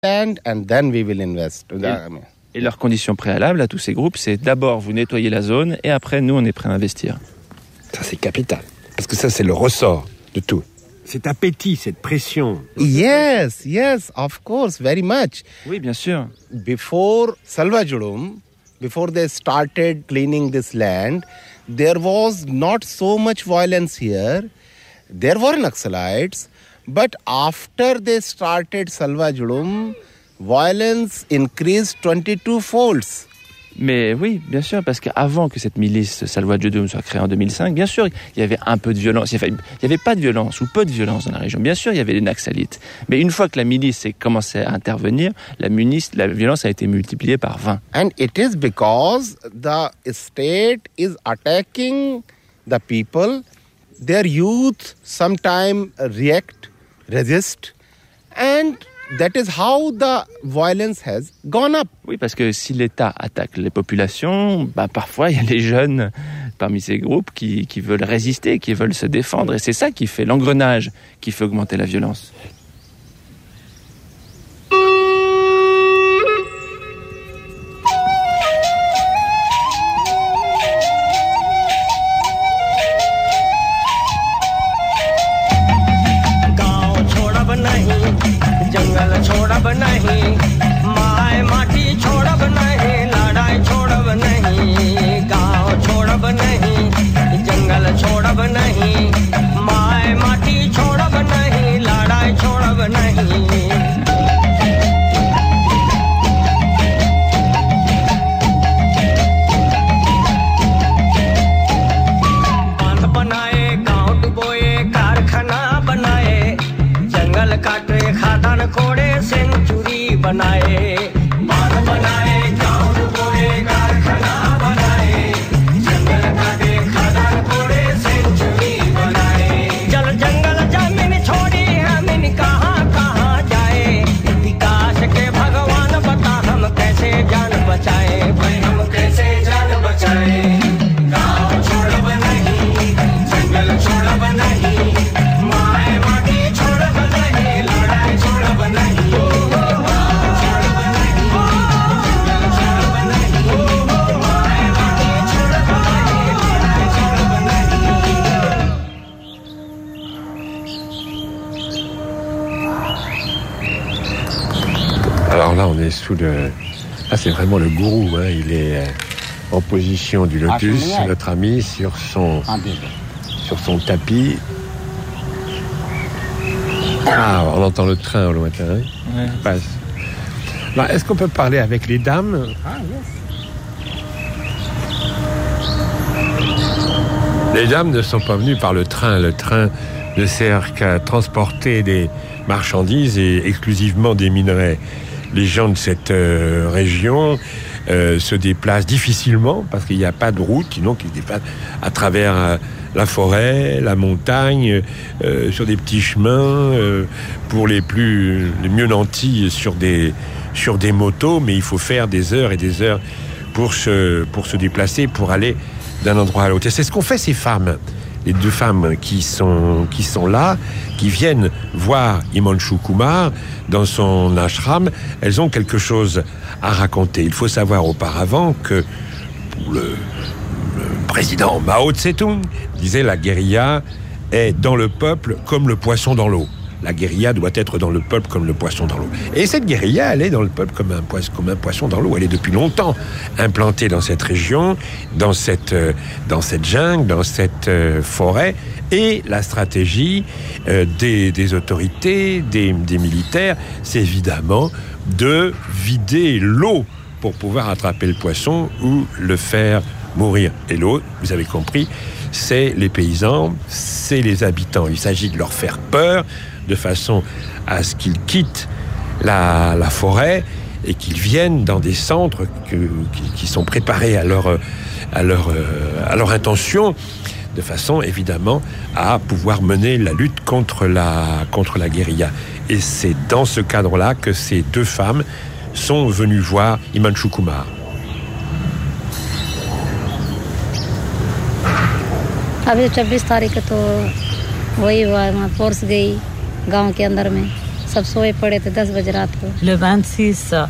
land and then we will invest. Et leur condition préalable à tous ces groupes, c'est d'abord vous nettoyer la zone et après, nous, on est prêt à investir. Ça, c'est capital. Parce que ça, c'est le ressort de tout. Cet appétit, cette pression. Yes, of course, very much. Oui, bien sûr. Before Salvajudum, before they started cleaning this land, there was not so much violence here. There were Naxalites, but after they started Salvajudum, violence increased 22 folds. Mais oui, bien sûr, parce qu'avant que cette milice Salvajudum soit créée en 2005, bien sûr, il y avait un peu de violence. Il n'y avait pas de violence ou peu de violence dans la région. Bien sûr, il y avait des Naxalites. Mais une fois que la milice a commencé à intervenir, la violence a été multipliée par 20. And it is because the state is attacking the people. Their youth sometimes resist, and that is how the violence has gone up. Oui, parce que si l'État attaque les populations, parfois il y a les jeunes parmi ces groupes qui veulent résister, qui veulent se défendre. Et c'est ça qui fait l'engrenage, qui fait augmenter la violence. Alors là, on est sous le... Là, c'est vraiment le gourou. Hein. Il est en position du lotus, notre ami, sur son tapis. Ah, on entend le train au lointain. Hein. Ouais. Passe. Alors, est-ce qu'on peut parler avec les dames? Les dames ne sont pas venues par le train. Le train ne sert qu'à transporter des marchandises et exclusivement des minerais. Les gens de cette région se déplacent difficilement parce qu'il n'y a pas de route, sinon ils se déplacent à travers la forêt, la montagne, sur des petits chemins, pour les mieux nantis sur des motos, mais il faut faire des heures et des heures pour se déplacer, pour aller d'un endroit à l'autre. Et c'est ce qu'ont fait ces femmes. Les deux femmes qui sont là, qui viennent voir Himanshu Kumar dans son ashram, elles ont quelque chose à raconter. Il faut savoir auparavant que le président Mao Tse-tung disait la guérilla est dans le peuple comme le poisson dans l'eau. La guérilla doit être dans le peuple comme le poisson dans l'eau. Et cette guérilla, elle est dans le peuple comme un poisson dans l'eau. Elle est depuis longtemps implantée dans cette région, dans cette jungle, dans cette forêt. Et la stratégie des autorités, des militaires, c'est évidemment de vider l'eau pour pouvoir attraper le poisson ou le faire mourir. Et l'eau, vous avez compris, c'est les paysans, c'est les habitants. Il s'agit de leur faire peur, de façon à ce qu'ils quittent la forêt et qu'ils viennent dans des centres qui sont préparés à leur intention, de façon évidemment à pouvoir mener la lutte contre la guérilla. Et c'est dans ce cadre-là que ces deux femmes sont venues voir Himanshu Kumar. अभी 26 तारीख को वही हुआ, वहाँ फोर्स गई गांव के अंदर में सब सोए पड़े थे 10 बजे रात को। Le 26